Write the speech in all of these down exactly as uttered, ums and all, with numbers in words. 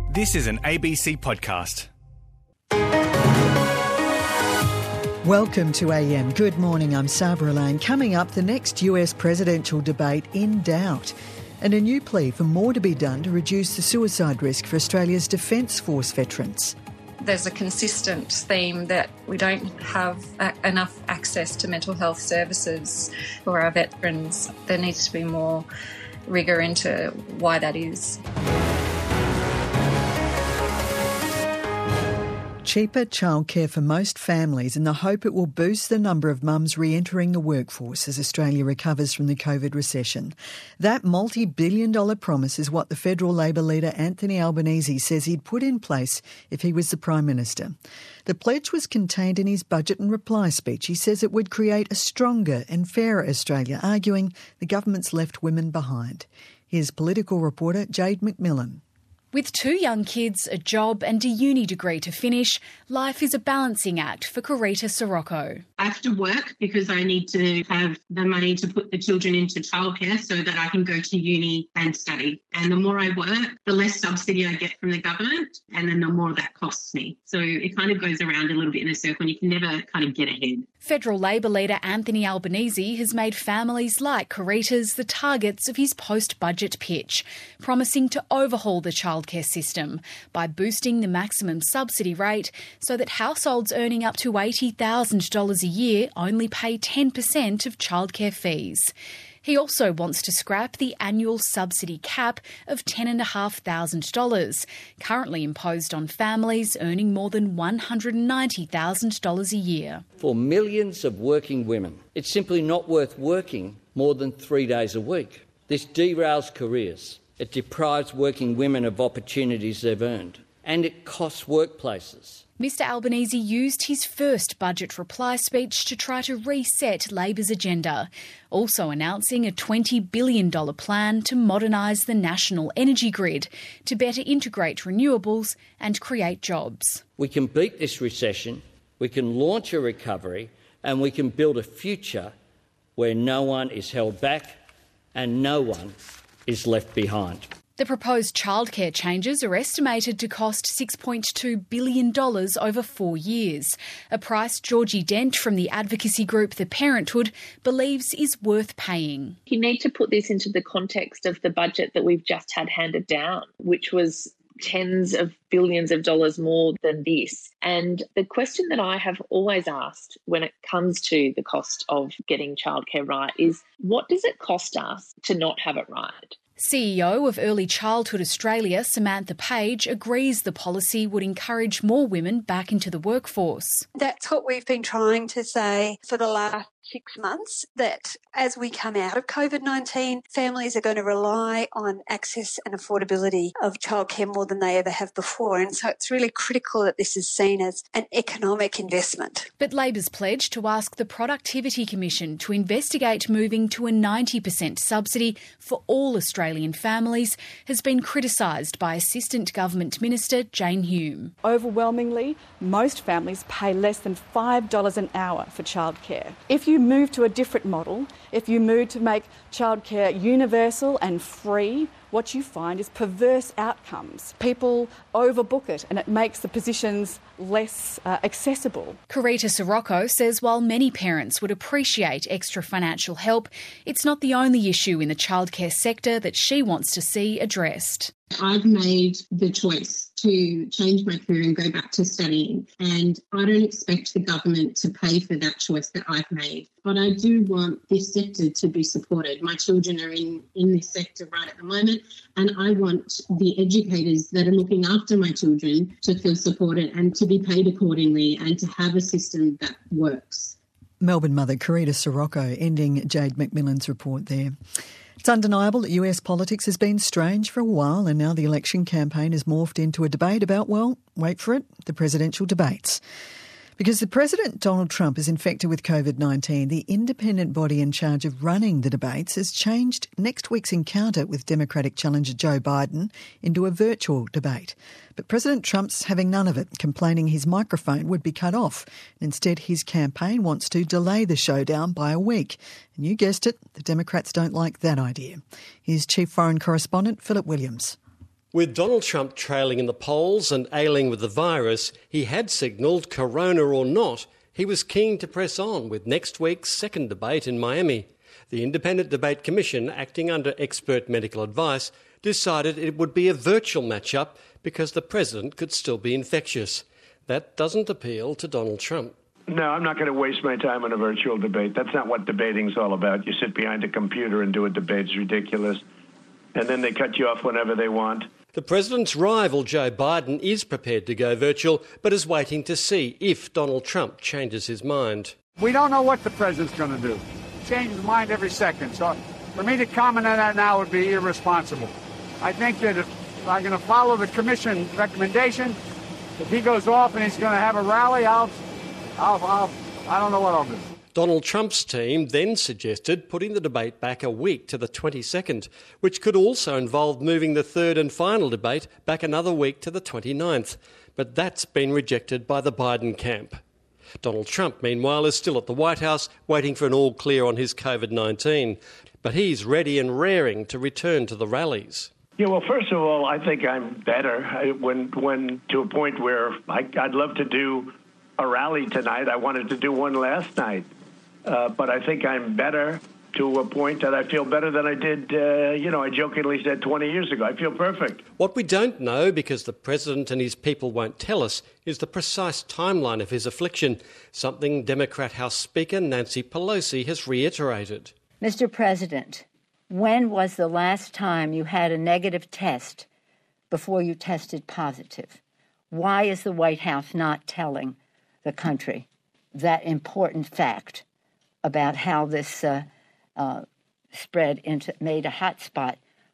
This is an A B C podcast. Welcome to A M. Good morning, I'm Sabra Lane. Coming up, the next U S presidential debate in doubt, and a new plea for more to be done to reduce the suicide risk for Australia's Defence Force veterans. There's a consistent theme that we don't have a- enough access to mental health services for our veterans. There needs to be more rigour into why that is. Cheaper childcare for most families in the hope it will boost the number of mums re-entering the workforce as Australia recovers from the COVID recession. That multi-billion dollar promise is what the federal Labor leader Anthony Albanese says he'd put in place if he was the Prime Minister. The pledge was contained in his budget and reply speech. He says it would create a stronger and fairer Australia, arguing the government's left women behind. Here's political reporter Jade McMillan. With two young kids, a job and a uni degree to finish, life is a balancing act for Carita Sirocco. I have to work because I need to have the money to put the children into childcare so that I can go to uni and study. And the more I work, the less subsidy I get from the government, and then the more that costs me. So it kind of goes around a little bit in a circle and you can never kind of get ahead. Federal Labor leader Anthony Albanese has made families like Carita's the targets of his post-budget pitch, promising to overhaul the childcare system by boosting the maximum subsidy rate so that households earning up to eighty thousand dollars a year only pay ten percent of childcare fees. He also wants to scrap the annual subsidy cap of ten thousand five hundred dollars, currently imposed on families earning more than one hundred ninety thousand dollars a year. For millions of working women, it's simply not worth working more than three days a week. This derails careers. It deprives working women of opportunities they've earned. And it costs workplaces. Mr Albanese used his first budget reply speech to try to reset Labor's agenda, also announcing a twenty billion dollars plan to modernise the national energy grid to better integrate renewables and create jobs. We can beat this recession, we can launch a recovery, and we can build a future where no one is held back and no one is left behind. The proposed childcare changes are estimated to cost six point two billion dollars over four years, a price Georgie Dent from the advocacy group The Parenthood believes is worth paying. You need to put this into the context of the budget that we've just had handed down, which was tens of billions of dollars more than this. And the question that I have always asked when it comes to the cost of getting childcare right is, what does it cost us to not have it right? C E O of Early Childhood Australia, Samantha Page, agrees the policy would encourage more women back into the workforce. That's what we've been trying to say for the last six months, that as we come out of COVID nineteen, families are going to rely on access and affordability of childcare more than they ever have before. And so it's really critical that this is seen as an economic investment. But Labor's pledge to ask the Productivity Commission to investigate moving to a ninety percent subsidy for all Australian families has been criticised by Assistant Government Minister Jane Hume. Overwhelmingly, most families pay less than five dollars an hour for childcare. If you move to a different model, if you move to make childcare universal and free, what you find is perverse outcomes. People overbook it and it makes the positions less uh, accessible. Carita Sirocco says while many parents would appreciate extra financial help, it's not the only issue in the childcare sector that she wants to see addressed. I've made the choice to change my career and go back to studying, and I don't expect the government to pay for that choice that I've made. But I do want this sector to be supported. My children are in, in this sector right at the moment, and I want the educators that are looking after my children to feel supported and to be paid accordingly and to have a system that works. Melbourne mother Carita Sirocco ending Jade McMillan's report there. It's undeniable that U S politics has been strange for a while, and now the election campaign has morphed into a debate about, well, wait for it, the presidential debates. Because the President, Donald Trump, is infected with COVID nineteen, the independent body in charge of running the debates has changed next week's encounter with Democratic challenger Joe Biden into a virtual debate. But President Trump's having none of it, complaining his microphone would be cut off. Instead, his campaign wants to delay the showdown by a week. And you guessed it, the Democrats don't like that idea. Here's Chief Foreign Correspondent Philip Williams. With Donald Trump trailing in the polls and ailing with the virus, he had signalled, corona or not, he was keen to press on with next week's second debate in Miami. The Independent Debate Commission, acting under expert medical advice, decided it would be a virtual matchup because the president could still be infectious. That doesn't appeal to Donald Trump. No, I'm not going to waste my time on a virtual debate. That's not what debating's all about. You sit behind a computer and do a debate. It's ridiculous. And then they cut you off whenever they want. The president's rival, Joe Biden, is prepared to go virtual, but is waiting to see if Donald Trump changes his mind. We don't know what the president's going to do. Change his mind every second. So for me to comment on that now would be irresponsible. I think that if I'm going to follow the commission recommendation, if he goes off and he's going to have a rally, I'll, I'll, I'll, I don't know what I'll do. Donald Trump's team then suggested putting the debate back a week to the twenty-second, which could also involve moving the third and final debate back another week to the twenty-ninth. But that's been rejected by the Biden camp. Donald Trump, meanwhile, is still at the White House waiting for an all clear on his COVID nineteen. But he's ready and raring to return to the rallies. Yeah, well, first of all, I think I'm better I, when, when to a point where I, I'd love to do a rally tonight. I wanted to do one last night. Uh, but I think I'm better to a point that I feel better than I did, uh, you know, I jokingly said twenty years ago. I feel perfect. What we don't know, because the president and his people won't tell us, is the precise timeline of his affliction, something Democrat House Speaker Nancy Pelosi has reiterated. Mister President, when was the last time you had a negative test before you tested positive? Why is the White House not telling the country that important fact about how this uh, uh, spread into, made a hot spot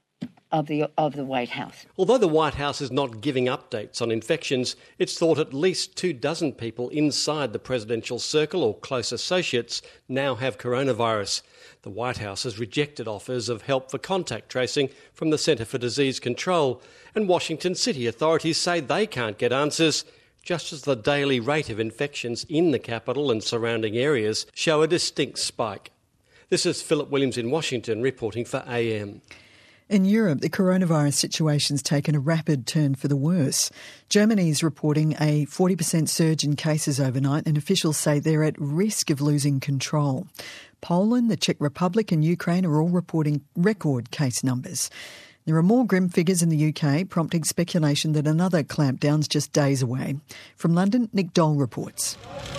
of the of the White House? Although the White House is not giving updates on infections, it's thought at least two dozen people inside the presidential circle or close associates now have coronavirus. The White House has rejected offers of help for contact tracing from the Centre for Disease Control, and Washington City authorities say they can't get answers, just as the daily rate of infections in the capital and surrounding areas show a distinct spike. This is Philip Williams in Washington reporting for A M. In Europe, the coronavirus situation's taken a rapid turn for the worse. Germany is reporting a forty percent surge in cases overnight, and officials say they're at risk of losing control. Poland, the Czech Republic and Ukraine are all reporting record case numbers. There are more grim figures in the U K, prompting speculation that another clampdown's just days away. From London, Nick Dole reports.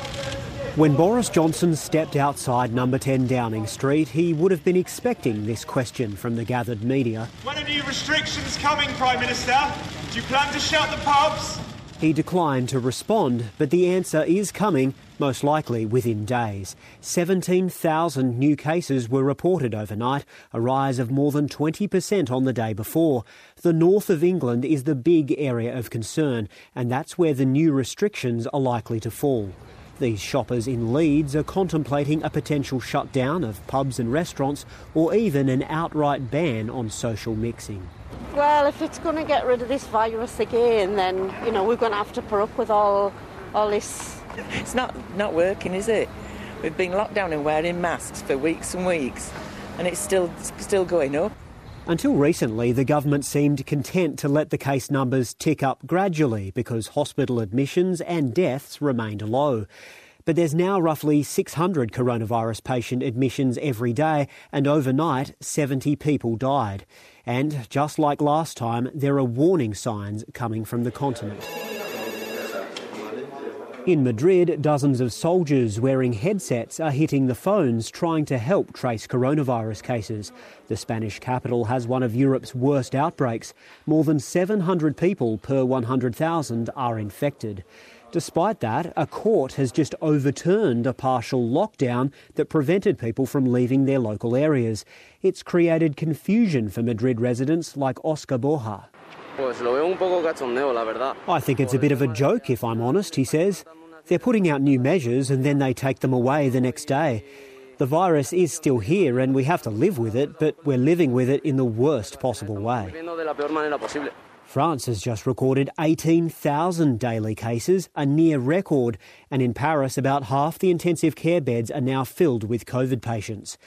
When Boris Johnson stepped outside number ten Downing Street, he would have been expecting this question from the gathered media. When are new restrictions coming, Prime Minister? Do you plan to shut the pubs? He declined to respond, but the answer is coming, most likely within days. seventeen thousand new cases were reported overnight, a rise of more than twenty percent on the day before. The north of England is the big area of concern, and that's where the new restrictions are likely to fall. These shoppers in Leeds are contemplating a potential shutdown of pubs and restaurants, or even an outright ban on social mixing. Well, if it's going to get rid of this virus again, then, you know, we're going to have to put up with all all this. It's not, not working, is it? We've been locked down and wearing masks for weeks and weeks, and it's still still going up. Until recently, the government seemed content to let the case numbers tick up gradually because hospital admissions and deaths remained low. But there's now roughly six hundred coronavirus patient admissions every day, and overnight seventy people died. And just like last time, there are warning signs coming from the continent. In Madrid, dozens of soldiers wearing headsets are hitting the phones trying to help trace coronavirus cases. The Spanish capital has one of Europe's worst outbreaks. More than seven hundred people per one hundred thousand are infected. Despite that, a court has just overturned a partial lockdown that prevented people from leaving their local areas. It's created confusion for Madrid residents like Oscar Borja. I think it's a bit of a joke, if I'm honest, he says. They're putting out new measures and then they take them away the next day. The virus is still here and we have to live with it, but we're living with it in the worst possible way. France has just recorded eighteen thousand daily cases, a near record, and in Paris about half the intensive care beds are now filled with COVID patients.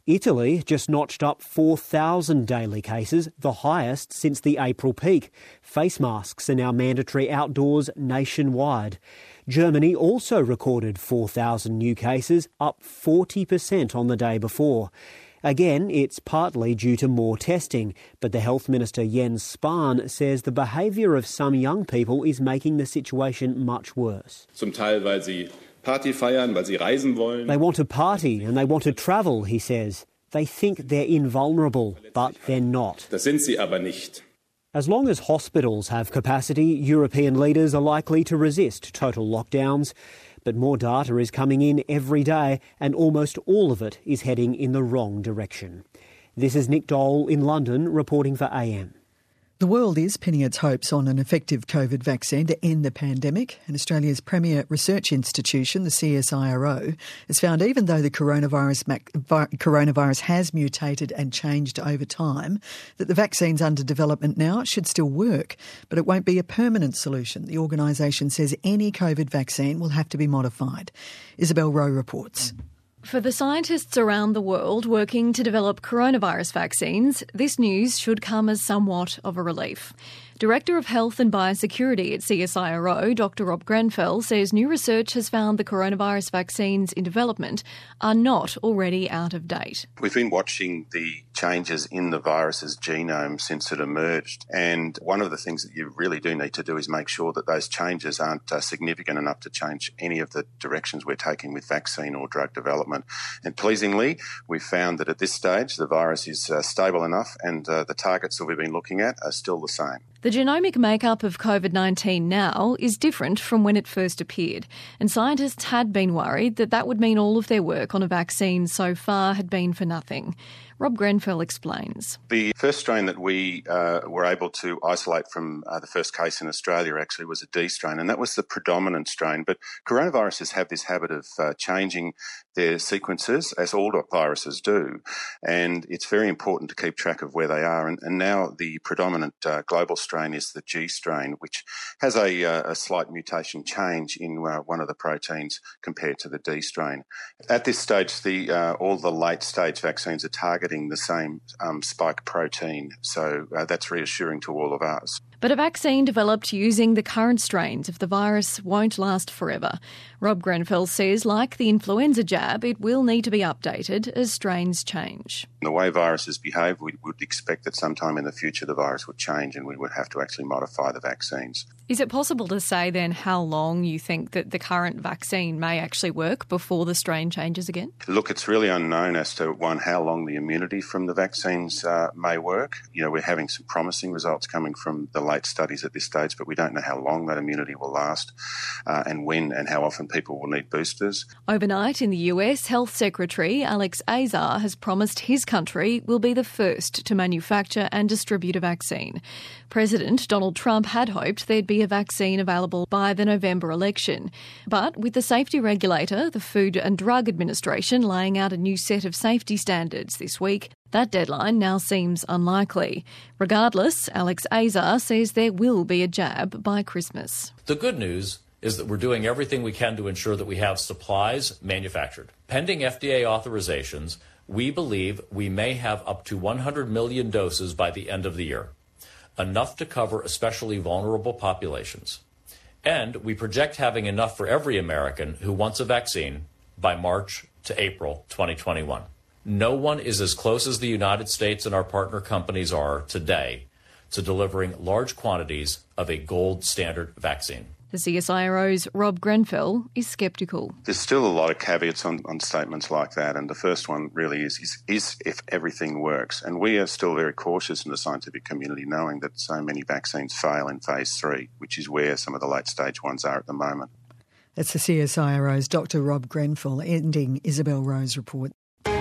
Italy just notched up four thousand daily cases, the highest since the April peak. Face masks are now mandatory outdoors nationwide. Germany also recorded four thousand new cases, up forty percent on the day before. Again, it's partly due to more testing, but the Health Minister Jens Spahn says the behaviour of some young people is making the situation much worse. Zum Teil, weil sie Party feiern, weil sie reisen wollen. They want to party and they want to travel, he says. They think they're invulnerable, but they're not. Das sind sie aber nicht. As long as hospitals have capacity, European leaders are likely to resist total lockdowns. But more data is coming in every day, and almost all of it is heading in the wrong direction. This is Nick Dole in London, reporting for A M. The world is pinning its hopes on an effective COVID vaccine to end the pandemic, and Australia's premier research institution, the C S I R O, has found even though the coronavirus coronavirus has mutated and changed over time, that the vaccines under development now should still work, but it won't be a permanent solution. The organisation says any COVID vaccine will have to be modified. Isabel Rowe reports. For the scientists around the world working to develop coronavirus vaccines, this news should come as somewhat of a relief. Director of Health and Biosecurity at C S I R O, Doctor Rob Grenfell, says new research has found the coronavirus vaccines in development are not already out of date. We've been watching the changes in the virus's genome since it emerged, and one of the things that you really do need to do is make sure that those changes aren't uh, significant enough to change any of the directions we're taking with vaccine or drug development. And pleasingly, we've found that at this stage the virus is uh, stable enough, and uh, the targets that we've been looking at are still the same. The genomic makeup of COVID nineteen now is different from when it first appeared, and scientists had been worried that that would mean all of their work on a vaccine so far had been for nothing. Rob Grenfell explains. The first strain that we uh, were able to isolate from uh, the first case in Australia actually was a D strain, and that was the predominant strain. But coronaviruses have this habit of uh, changing their sequences, as all viruses do, and it's very important to keep track of where they are. And, and now the predominant uh, global strain is the G strain, which has a, uh, a slight mutation change in uh, one of the proteins compared to the D strain. At this stage, the uh, all the late-stage vaccines are targeting the same um, spike protein, so uh, that's reassuring to all of us. But a vaccine developed using the current strains of the virus won't last forever. Rob Grenfell says, like the influenza jab, it will need to be updated as strains change. The way viruses behave, we would expect that sometime in the future the virus would change and we would have to actually modify the vaccines. Is it possible to say then how long you think that the current vaccine may actually work before the strain changes again? Look, it's really unknown as to, one, how long the immunity from the vaccines uh, may work. You know, we're having some promising results coming from the late studies at this stage, but we don't know how long that immunity will last uh, and when and how often people will need boosters. Overnight in the U S, Health Secretary Alex Azar has promised his country will be the first to manufacture and distribute a vaccine. President Donald Trump had hoped there'd be a vaccine available by the November election. But with the safety regulator, the Food and Drug Administration, laying out a new set of safety standards this week, that deadline now seems unlikely. Regardless, Alex Azar says there will be a jab by Christmas. The good news is that we're doing everything we can to ensure that we have supplies manufactured. Pending F D A authorizations, we believe we may have up to one hundred million doses by the end of the year, enough to cover especially vulnerable populations. And we project having enough for every American who wants a vaccine by March to April twenty twenty-one. No one is as close as the United States and our partner companies are today to delivering large quantities of a gold standard vaccine. The C S I R O's Rob Grenfell is sceptical. There's still a lot of caveats on, on statements like that, and the first one really is, is is if everything works. And we are still very cautious in the scientific community, knowing that so many vaccines fail in phase three, which is where some of the late stage ones are at the moment. That's the C S I R O's Doctor Rob Grenfell, ending Isabel Rowe's report.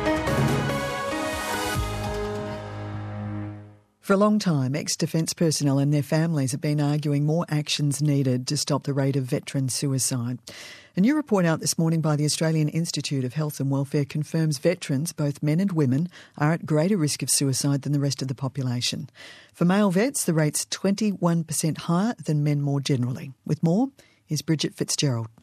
For a long time, ex-defence personnel and their families have been arguing more actions needed to stop the rate of veteran suicide. A new report out this morning by the Australian Institute of Health and Welfare confirms veterans, both men and women, are at greater risk of suicide than the rest of the population. For male vets, the rate's twenty-one percent higher than men more generally. With more, here's Bridget Fitzgerald.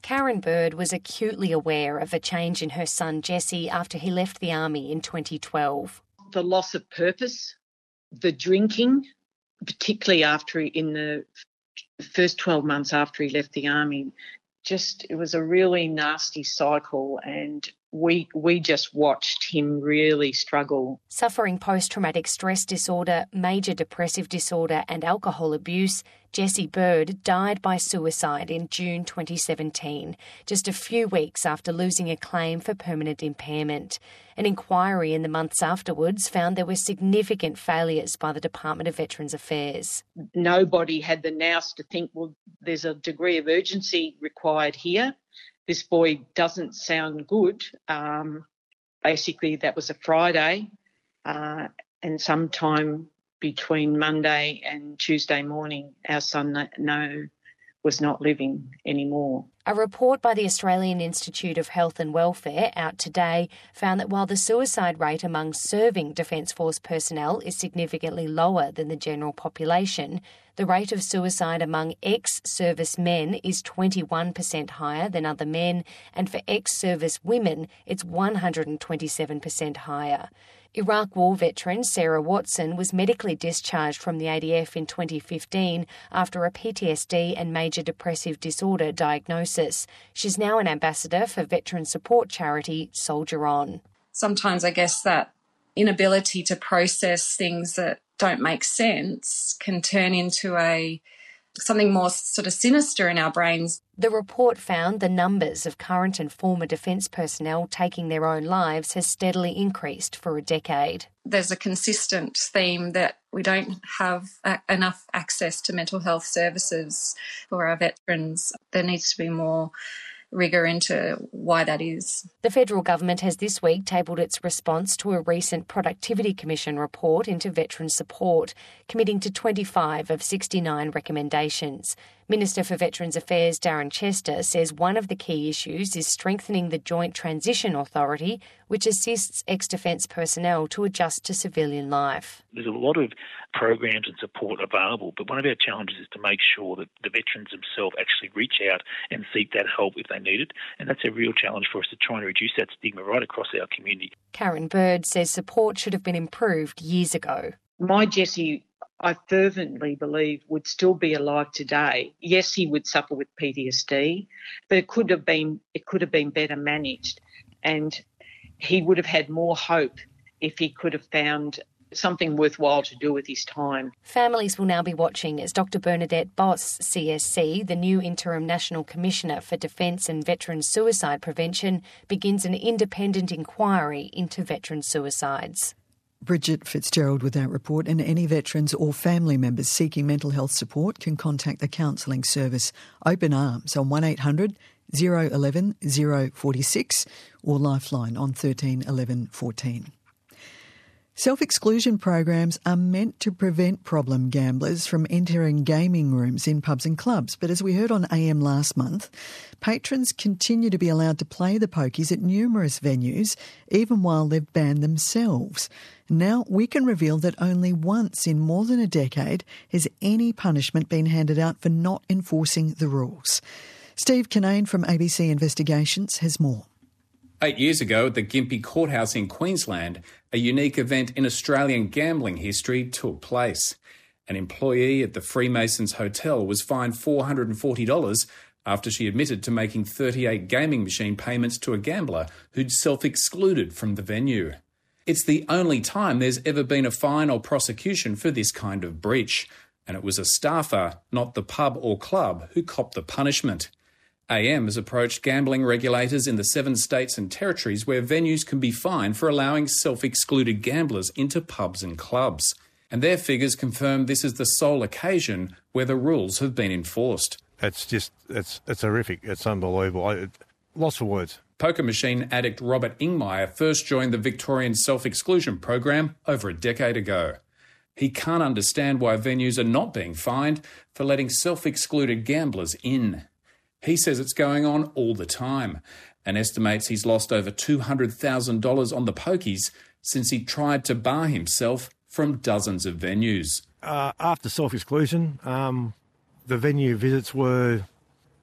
Karen Bird was acutely aware of a change in her son Jesse after he left the army in twenty twelve. The loss of purpose, the drinking, particularly after he, in the first twelve months after he left the army, just it was a really nasty cycle, and we we just watched him really struggle. Suffering post-traumatic stress disorder, major depressive disorder and alcohol abuse, Jesse Bird died by suicide in June twenty seventeen, just a few weeks after losing a claim for permanent impairment. An inquiry in the months afterwards found there were significant failures by the Department of Veterans Affairs. Nobody had the nous to think, well, there's a degree of urgency required here. This boy doesn't sound good. Um, basically, that was a Friday, uh, and sometime between Monday and Tuesday morning, our son no was not living anymore. A report by the Australian Institute of Health and Welfare, out today, found that while the suicide rate among serving Defence Force personnel is significantly lower than the general population, the rate of suicide among ex-service men is twenty-one percent higher than other men, and for ex-service women, it's one hundred twenty-seven percent higher. Iraq War veteran Sarah Watson was medically discharged from the A D F in twenty fifteen after a P T S D and major depressive disorder diagnosis. She's now an ambassador for veteran support charity Soldier On. Sometimes I guess that inability to process things that don't make sense can turn into a something more sort of sinister in our brains. The report found the numbers of current and former defence personnel taking their own lives has steadily increased for a decade. There's a consistent theme that we don't have a- enough access to mental health services for our veterans. There needs to be more rigour into why that is. The federal government has this week tabled its response to a recent Productivity Commission report into veteran support, committing to twenty-five of sixty-nine recommendations. Minister for Veterans Affairs Darren Chester says one of the key issues is strengthening the Joint Transition Authority, which assists ex-defence personnel to adjust to civilian life. There's a lot of programs and support available, but one of our challenges is to make sure that the veterans themselves actually reach out and seek that help if they need it, and that's a real challenge for us to try and reduce that stigma right across our community. Karen Bird says support should have been improved years ago. My Jesse, I fervently believe, would still be alive today. Yes, he would suffer with P T S D, but it could have been it could have been better managed, and he would have had more hope if he could have found something worthwhile to do with his time. Families will now be watching as Doctor Bernadette Boss, C S C, the new Interim National Commissioner for Defence and Veteran Suicide Prevention, begins an independent inquiry into veteran suicides. Bridget Fitzgerald with that report, and any veterans or family members seeking mental health support can contact the counselling service Open Arms on one eight hundred, oh one one, oh four six or Lifeline on thirteen eleven fourteen. Self-exclusion programs are meant to prevent problem gamblers from entering gaming rooms in pubs and clubs. But as we heard on A M last month, patrons continue to be allowed to play the pokies at numerous venues, even while they've banned themselves. Now we can reveal that only once in more than a decade has any punishment been handed out for not enforcing the rules. Steve Kinane from A B C Investigations has more. Eight years ago at the Gympie Courthouse in Queensland, a unique event in Australian gambling history took place. An employee at the Freemasons Hotel was fined four hundred forty dollars after she admitted to making thirty-eight gaming machine payments to a gambler who'd self-excluded from the venue. It's the only time there's ever been a fine or prosecution for this kind of breach, and it was a staffer, not the pub or club, who copped the punishment. A M has approached gambling regulators in the seven states and territories where venues can be fined for allowing self-excluded gamblers into pubs and clubs. And their figures confirm this is the sole occasion where the rules have been enforced. It's just, it's it's horrific. It's unbelievable. I, it, lots of words. Poker machine addict Robert Ingmeyer first joined the Victorian self-exclusion program over a decade ago. He can't understand why venues are not being fined for letting self-excluded gamblers in. He says it's going on all the time and estimates he's lost over two hundred thousand dollars on the pokies since he tried to bar himself from dozens of venues. Uh, after self-exclusion, um, the venue visits were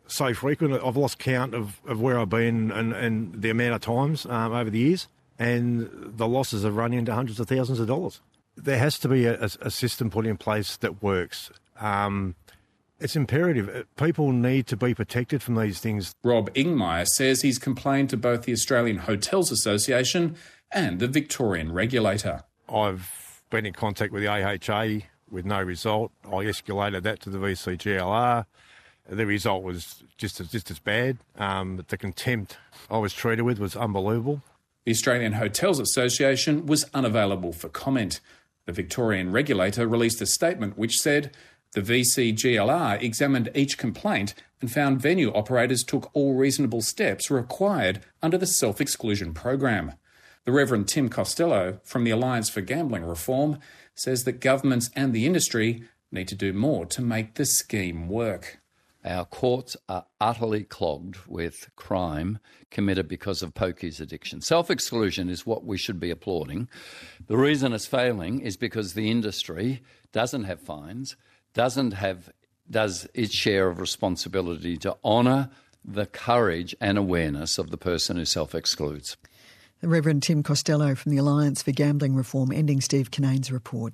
so frequent. I've lost count of, of where I've been and, and the amount of times um, over the years, and the losses have run into hundreds of thousands of dollars. There has to be a, a system put in place that works. Um, it's imperative. People need to be protected from these things. Rob Ingmeyer says he's complained to both the Australian Hotels Association and the Victorian regulator. I've been in contact with the A H A with no result. I escalated that to the V C G L R. The result was just as, just as bad. Um, the contempt I was treated with was unbelievable. The Australian Hotels Association was unavailable for comment. The Victorian regulator released a statement which said the V C G L R examined each complaint and found venue operators took all reasonable steps required under the self-exclusion program. The Reverend Tim Costello from the Alliance for Gambling Reform says that governments and the industry need to do more to make the scheme work. Our courts are utterly clogged with crime committed because of pokies addiction. Self-exclusion is what we should be applauding. The reason it's failing is because the industry doesn't have fines, doesn't have does its share of responsibility to honour the courage and awareness of the person who self-excludes. The Reverend Tim Costello from the Alliance for Gambling Reform, ending Steve Kinnane's report.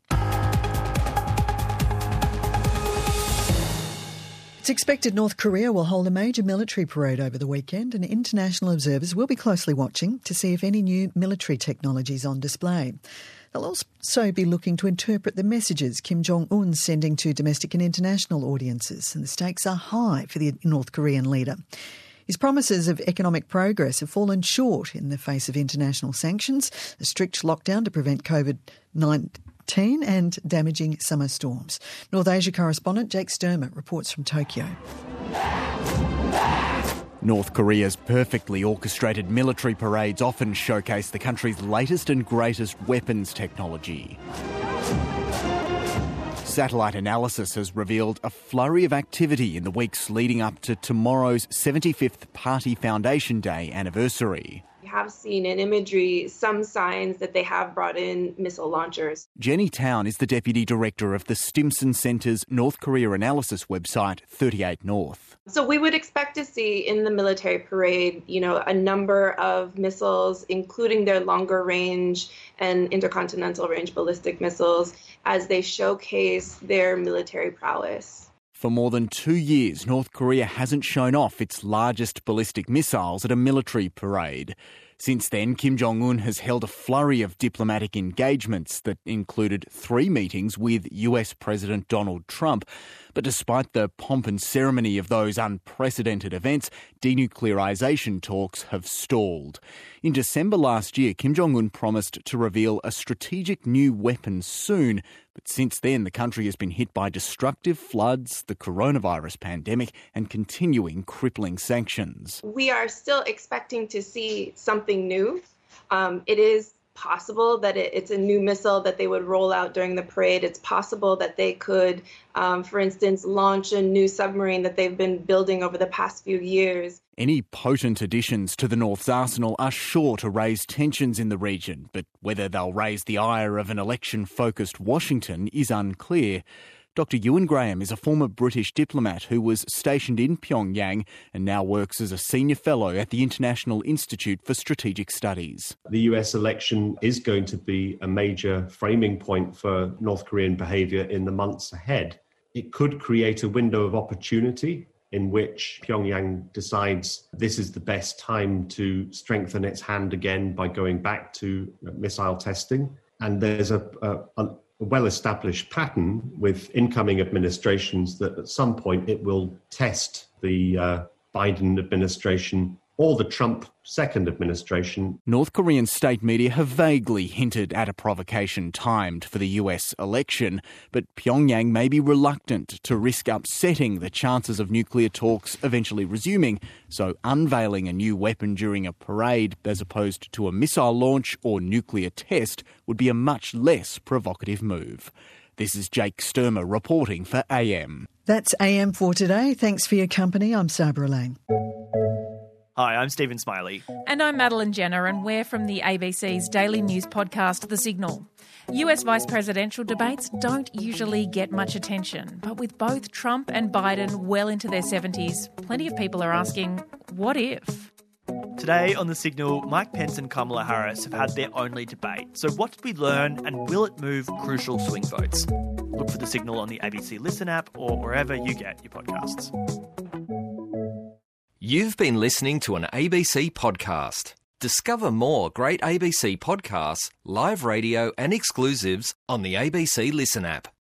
It's expected North Korea will hold a major military parade over the weekend, and international observers will be closely watching to see if any new military technology is on display. They'll also be looking to interpret the messages Kim Jong-un's sending to domestic and international audiences, and the stakes are high for the North Korean leader. His promises of economic progress have fallen short in the face of international sanctions, a strict lockdown to prevent COVID nineteen and damaging summer storms. North Asia correspondent Jake Sturmer reports from Tokyo. North Korea's perfectly orchestrated military parades often showcase the country's latest and greatest weapons technology. Satellite analysis has revealed a flurry of activity in the weeks leading up to tomorrow's seventy-fifth Party Foundation Day anniversary. We have seen in imagery some signs that they have brought in missile launchers. Jenny Town is the Deputy Director of the Stimson Centre's North Korea analysis website, thirty-eight North. So we would expect to see in the military parade, you know, a number of missiles, including their longer range and intercontinental range ballistic missiles, as they showcase their military prowess. For more than two years, North Korea hasn't shown off its largest ballistic missiles at a military parade. Since then, Kim Jong-un has held a flurry of diplomatic engagements that included three meetings with U S President Donald Trump. But despite the pomp and ceremony of those unprecedented events, denuclearisation talks have stalled. In December last year, Kim Jong-un promised to reveal a strategic new weapon soon, but since then the country has been hit by destructive floods, the coronavirus pandemic and continuing crippling sanctions. We are still expecting to see something new. Um, it is possible that it, it's a new missile that they would roll out during the parade. It's possible that they could, um, for instance, launch a new submarine that they've been building over the past few years. Any potent additions to the North's arsenal are sure to raise tensions in the region, but whether they'll raise the ire of an election-focused Washington is unclear. Doctor Ewan Graham is a former British diplomat who was stationed in Pyongyang and now works as a senior fellow at the International Institute for Strategic Studies. The U S election is going to be a major framing point for North Korean behaviour in the months ahead. It could create a window of opportunity in which Pyongyang decides this is the best time to strengthen its hand again by going back to missile testing. And there's a, a, a well-established pattern with incoming administrations that at some point it will test the uh, Biden administration or the Trump second administration. North Korean state media have vaguely hinted at a provocation timed for the U S election, but Pyongyang may be reluctant to risk upsetting the chances of nuclear talks eventually resuming, so unveiling a new weapon during a parade as opposed to a missile launch or nuclear test would be a much less provocative move. This is Jake Sturmer reporting for A M. That's A M for today. Thanks for your company. I'm Sabra Lane. Hi, I'm Stephen Smiley. And I'm Madeline Jenner, and we're from the A B C's daily news podcast, The Signal. U S vice presidential debates don't usually get much attention, but with both Trump and Biden well into their seventies, plenty of people are asking, what if? Today on The Signal, Mike Pence and Kamala Harris have had their only debate. So what did we learn, and will it move crucial swing votes? Look for The Signal on the A B C Listen app or wherever you get your podcasts. You've been listening to an A B C podcast. Discover more great A B C podcasts, live radio and exclusives on the A B C Listen app.